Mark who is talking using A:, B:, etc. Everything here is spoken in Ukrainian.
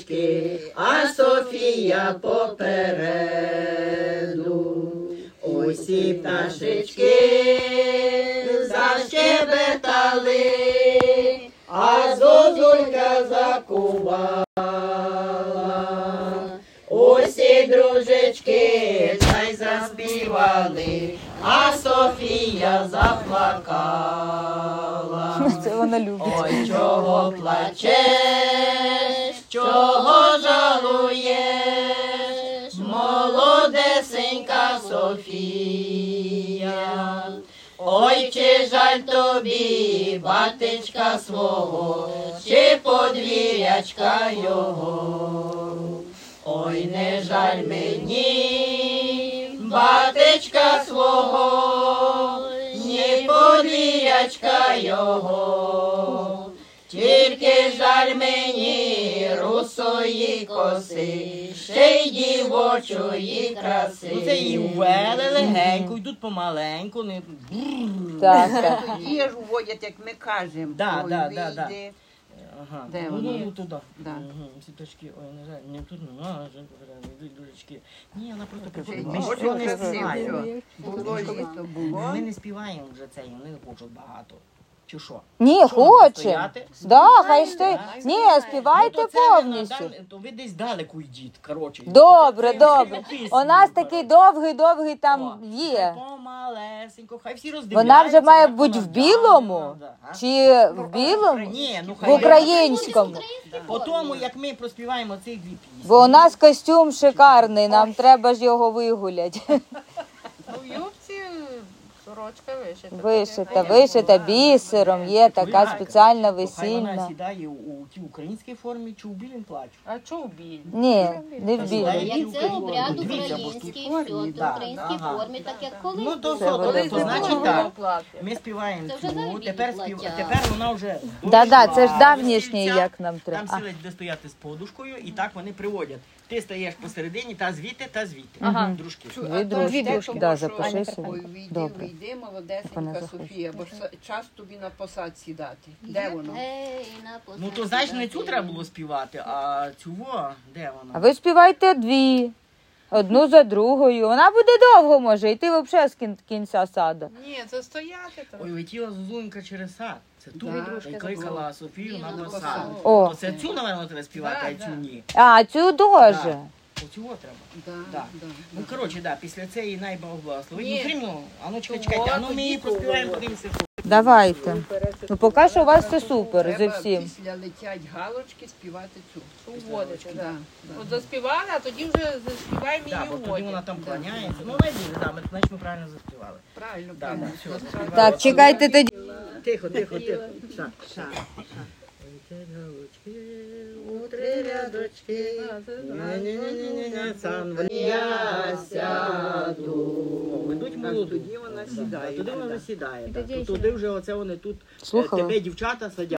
A: дружечки, а Софія попереду. Усі пташечки защебетали, а зозулька закувала. Усі дружечки чай заспівали, а Софія заплакала.
B: Це вона любить.
A: Ой, чого плачеш, чого жалуєш, молодесенька Софія. Ой, чи жаль тобі, батечка свого, чи подвір'ячка його. Ой, не жаль мені, батечка свого, ні подвір'ячка його. Тільки жаль мені русої коси, ще й дівочої краси.
C: Ну це і ввели легенько, йдуть помаленьку. Не...
B: Так.
D: Тоді ж уводять, як ми кажемо.
C: Да,
D: Ой,
C: да,
D: вийди.
C: да. Ага.
D: Де
C: Ну,
D: вона?
C: ну, туди.
D: Да.
C: Цвіточки, ой, не жаль, не тут нема, йдуть дурочки. Ні, вона просто
D: Це
C: приходить.
D: й
C: Ми ж
D: дуже
C: цього не
D: красиво.
C: співаємо.
D: Було літо, було.
C: Ми не співаємо вже це, вони не хочуть багато. Чи що?
B: Ні,
C: Що,
B: хоче.
C: стояти?
B: Да, хай стоїть. Ні, співайте
C: Ну, то це ви
B: повністю.
C: то ви десь далеко йдіть, коротше.
B: Добре,
C: Це
B: добре.
C: написано,
B: У нас
C: коротше.
B: такий довгий там
C: О,
B: є.
C: Помалесенько, хай всі роздивляються.
B: Вона вже має
C: як
B: бути
C: вона
B: в білому?
C: вдягнена, да.
B: Чи в білому?
C: Ні, ну
B: В
C: хай.
B: українському.
C: По тому, як ми проспіваємо цих дві пісні.
B: Бо у нас костюм шикарний, нам треба ж його вигуляти.
E: У юбці сорочка вишита.
B: Вишита бісером, є така спеціальна
C: То хай вона
B: весільна.
C: сідає у тій українській формі чи у білім плачу.
E: А чого біль?
B: Ні, не в білому.
C: Сідає
F: Як це обряд
C: Дивіться, бо ж
F: український,
C: тут
F: все, в
C: да,
F: українській
C: ага.
F: формі, так як колись.
C: Ну то
B: Це
C: все,
B: вони
C: то значить так.
E: плаття.
C: Ми співаємо
F: Це вже
C: цю,
F: навіть
C: тепер
F: плаття.
C: тепер вона вже
B: Да, це ж
C: дошла
B: давнішній,
C: до стільця.
B: як нам треба.
C: Там сілець буде стояти з подушкою, і так вони приводять. Ти стаєш посередині, та звідти, дружки.
B: Дві дружки, да, запиши собі.
D: Ой, вийди,
B: Добре.
D: вийди,
B: Вона
D: молодесенька
B: захоче.
D: Софія, бо ж час тобі на посад сідати. Де воно?
C: Ну то знаєш, не цю треба було співати, а цю де
B: А
C: вона?
B: ви співайте дві. Одну за другою. Вона буде довго, може, йти взагалі з кінця саду.
E: Ні, це стояти там.
C: Ой, летіла Зозуленька через сад. Це ту
D: Да.
C: і кликала Софію на посад.
B: О.
C: То це цю, напевно, треба співати, а цю ні.
B: А, цю теж.
C: Да. Оцю треба.
D: Да,
C: Да.
D: да.
C: Ну, коротше, да, після цієї найбог благословить.
E: Ні.
C: Ну, Кримну, а ну чекайте, а ну ми її проспіваємо, подивимося.
B: Давайте. Ну, поки що у вас все супер зі
D: Треба
B: всім.
D: після летять галочки співати цю.
E: Уводити.
D: Да, да.
E: От заспівали, а тоді вже заспіваємо
C: Так,
E: її
C: бо тоді
E: уводять.
C: вона там кланяється. Ну, найбільше, да, значить ми правильно заспівали.
D: Правильно,
C: Да,
D: правильно.
C: да, все.
B: Так, чекайте тоді.
C: Тихо. Так. Летять галочки, у три рядочки. Ні-ні-ні-ні-ні, сам я сяду. Ведуть молоду.
D: Тоді вона сідає.
C: Тоді вона вже сідає. Туди вже оце вони тут
B: Слухала?
C: тебе дівчата садять.